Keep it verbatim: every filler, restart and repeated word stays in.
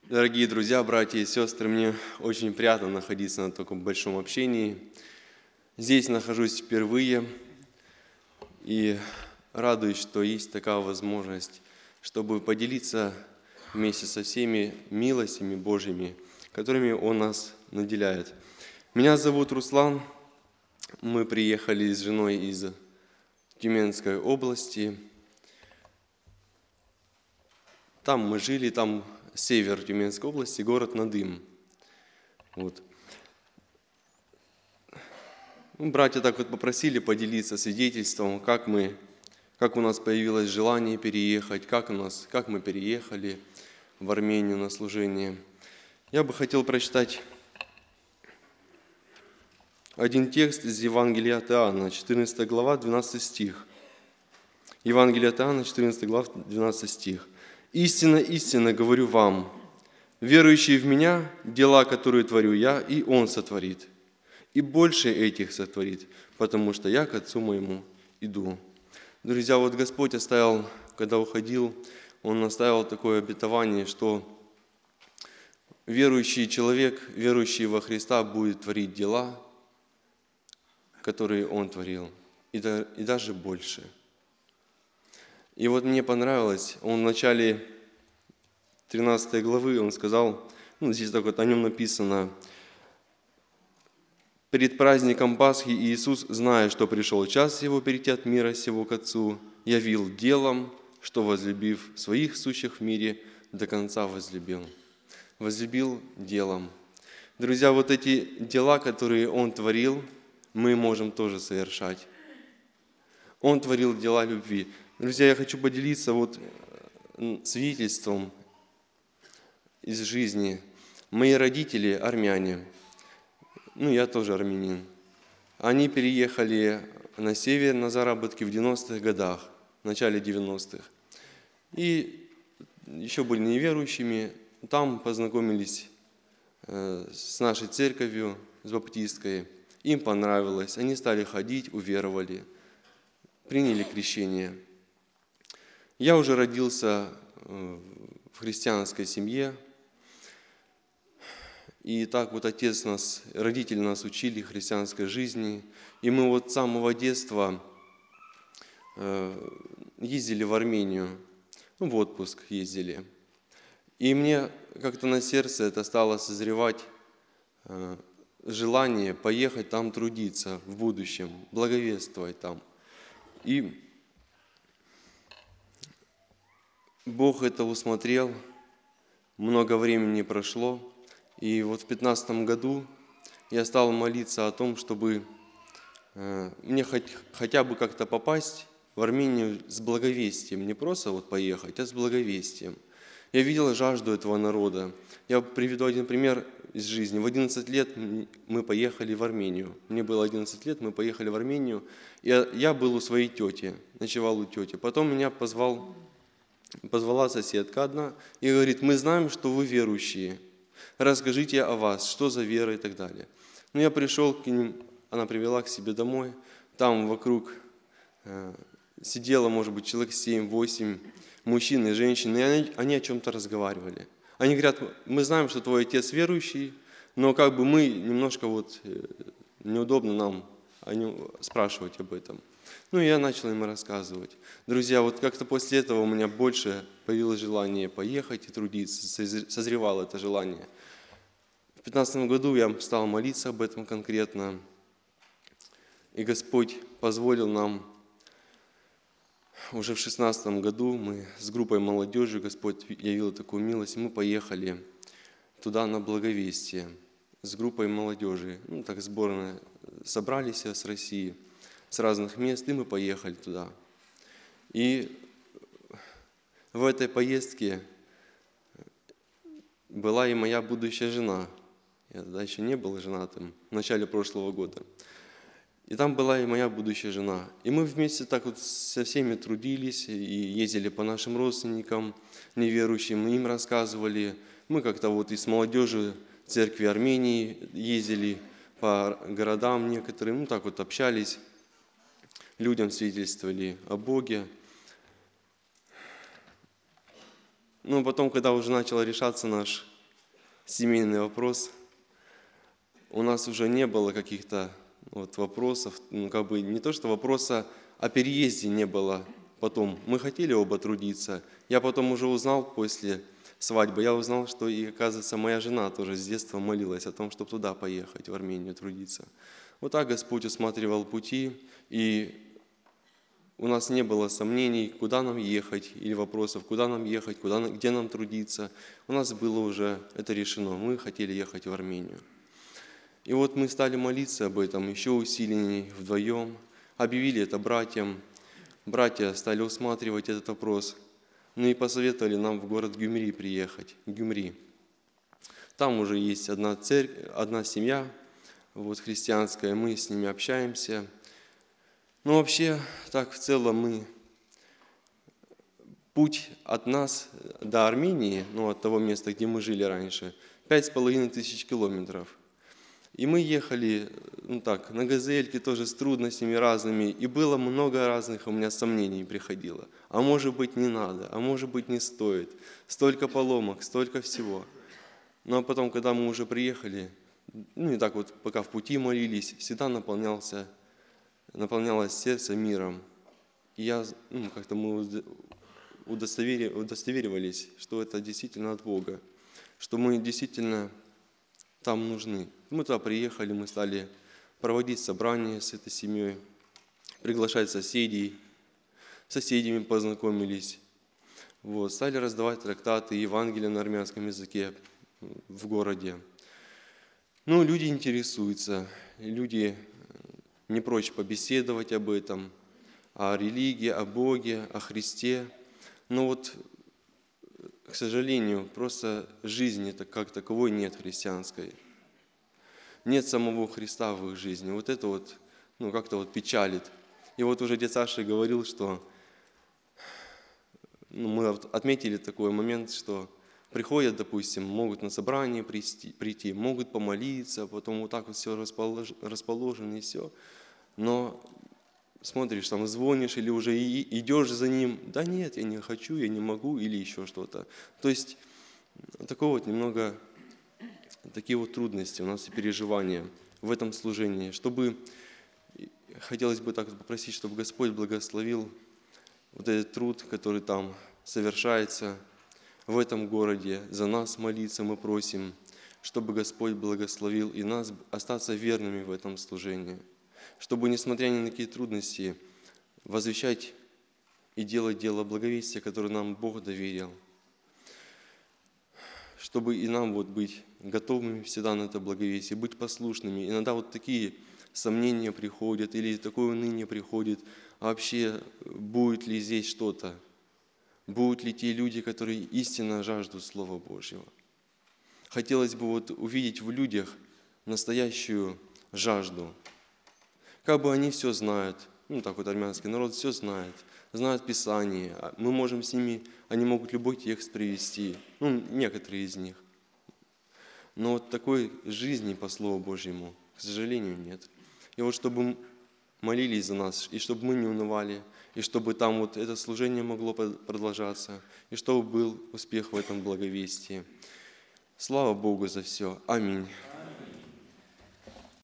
Дорогие друзья, братья и сестры, мне очень приятно находиться на таком большом общении. Здесь нахожусь впервые и радуюсь, что есть такая возможность, чтобы поделиться вместе со всеми милостями Божьими, которыми Он нас наделяет. Меня зовут Руслан. Мы приехали с женой из Тюменской области. Там мы жили, там север Тюменской области, город Надым. Вот. Ну, братья так вот попросили поделиться свидетельством, как мы, как у нас появилось желание переехать, как у нас, как мы переехали в Армению на служение. Я бы хотел прочитать один текст из Евангелия от Иоанна, четырнадцатая глава, двенадцатый стих. Евангелие от Иоанна, четырнадцатая глава, двенадцатый стих. «Истинно, истинно говорю вам, верующий в Меня, дела, которые творю Я, и Он сотворит, и больше этих сотворит, потому что Я к Отцу Моему иду». Друзья, вот Господь оставил, когда уходил, Он оставил такое обетование, что верующий человек, верующий во Христа, будет творить дела, которые Он творил, и даже больше. И вот мне понравилось, он в начале тринадцатой главы, он сказал, ну здесь так вот о нем написано: «Перед праздником Пасхи Иисус, зная, что пришел час Его перейти от мира сего к Отцу, явил делом, что, возлюбив своих сущих в мире, до конца возлюбил». Возлюбил делом. Друзья, вот эти дела, которые Он творил, мы можем тоже совершать. Он творил дела любви. Друзья, я хочу поделиться вот свидетельством из жизни. Мои родители армяне, ну я тоже армянин. Они переехали на север на заработки в девяностых годах, в начале девяностых. И еще были неверующими, там познакомились с нашей церковью, с баптистской. Им понравилось, они стали ходить, уверовали, приняли крещение. Я уже родился в христианской семье, и так вот отец нас, родители нас учили христианской жизни, и мы вот с самого детства ездили в Армению, ну, в отпуск ездили. И мне как-то на сердце это стало созревать желание поехать там трудиться в будущем, благовествовать там. И Бог это усмотрел, много времени прошло, и вот в пятнадцатом году я стал молиться о том, чтобы мне хоть, хотя бы как-то попасть в Армению с благовестием, не просто вот поехать, а с благовестием. Я видел жажду этого народа. Я приведу один пример из жизни. В одиннадцать лет мы поехали в Армению. Мне было одиннадцать лет, мы поехали в Армению. И я был у своей тети, ночевал у тети. Потом меня позвал Позвала соседка одна и говорит: мы знаем, что вы верующие, расскажите о вас, что за вера и так далее. Ну, я пришел к ним, она привела к себе домой, там вокруг э, сидело, может быть, человек семь-восемь мужчин и женщин, и они, они о чем-то разговаривали. Они говорят: мы знаем, что твой отец верующий, но как бы мы немножко вот э, неудобно нам о нем спрашивать об этом. Ну, и я начал им рассказывать. Друзья, вот как-то после этого у меня больше появилось желание поехать и трудиться, созревало это желание. В две тысячи пятнадцатом году я стал молиться об этом конкретно, и Господь позволил нам, уже в две тысячи шестнадцатом году мы с группой молодежи, Господь явил такую милость, мы поехали туда на благовестие с группой молодежи. Ну, так сборно собрались с России, с разных мест, и мы поехали туда. И в этой поездке была и моя будущая жена. Я тогда еще не был женатым, в начале прошлого года. И там была и моя будущая жена. И мы вместе так вот со всеми трудились и ездили по нашим родственникам неверующим, мы им рассказывали. Мы как-то вот и с молодежью церкви Армении ездили по городам некоторым, ну так вот общались. Людям свидетельствовали о Боге. Но потом, когда уже начал решаться наш семейный вопрос. У нас уже не было каких-то вот вопросов, ну как бы не то, что вопроса о переезде не было потом. Мы хотели оба трудиться. Я потом уже узнал после свадьбы, я узнал, что и, оказывается, моя жена тоже с детства молилась о том, чтобы туда поехать, в Армению трудиться. Вот так Господь усматривал пути, и у нас не было сомнений, куда нам ехать, или вопросов, куда нам ехать, куда, где нам трудиться. У нас было уже это решено, мы хотели ехать в Армению. И вот мы стали молиться об этом еще усиленней вдвоем, объявили это братьям. Братья стали усматривать этот вопрос, ну и посоветовали нам в город Гюмри приехать, Гюмри. Там уже есть одна церковь, одна семья вот, христианская, мы с ними общаемся. Но вообще, так в целом мы, путь от нас до Армении, ну от того места, где мы жили раньше, пять с половиной тысяч километров. И мы ехали, ну так, на газельке тоже с трудностями разными, и было много разных у меня сомнений приходило. А может быть не надо, а может быть не стоит. Столько поломок, столько всего. Ну а потом, когда мы уже приехали, ну и так вот, пока в пути молились, всегда наполнялся, наполнялось сердце миром. И я, ну как-то мы удостовери, удостоверивались, что это действительно от Бога, что мы действительно там нужны. Мы туда приехали, мы стали проводить собрания с этой семьей, приглашать соседей, с соседями познакомились, вот, стали раздавать трактаты, Евангелия на армянском языке в городе. Ну, люди интересуются, люди не прочь побеседовать об этом, о религии, о Боге, о Христе. Но вот, к сожалению, просто жизни как таковой нет христианской. Нет самого Христа в их жизни. Вот это вот, ну, как-то вот печалит. И вот уже дед Саша говорил, что ну, мы отметили такой момент, что приходят, допустим, могут на собрание прийти, прийти, могут помолиться, потом вот так вот все располож, расположено и все. Но смотришь, там звонишь или уже идешь за ним, да нет, я не хочу, я не могу, или еще что-то. То есть такое вот немного... Такие вот трудности у нас и переживания в этом служении. Чтобы, хотелось бы так попросить, чтобы Господь благословил вот этот труд, который там совершается в этом городе. За нас молиться мы просим, чтобы Господь благословил и нас остаться верными в этом служении. Чтобы, несмотря ни на какие трудности, возвещать и делать дело благовестия, которое нам Бог доверил. Чтобы и нам вот быть готовыми всегда на это благовестие, быть послушными. Иногда вот такие сомнения приходят, или такое уныние приходит, а вообще будет ли здесь что-то? Будут ли те люди, которые истинно жаждут Слова Божьего? Хотелось бы вот увидеть в людях настоящую жажду. Как бы они все знают, ну так вот армянский народ все знает, знают Писание, мы можем с ними, они могут любой текст привести, ну некоторые из них. Но вот такой жизни по Слову Божьему, к сожалению, нет. И вот чтобы молились за нас, и чтобы мы не унывали, и чтобы там вот это служение могло продолжаться, и чтобы был успех в этом благовестии. Слава Богу за все. Аминь.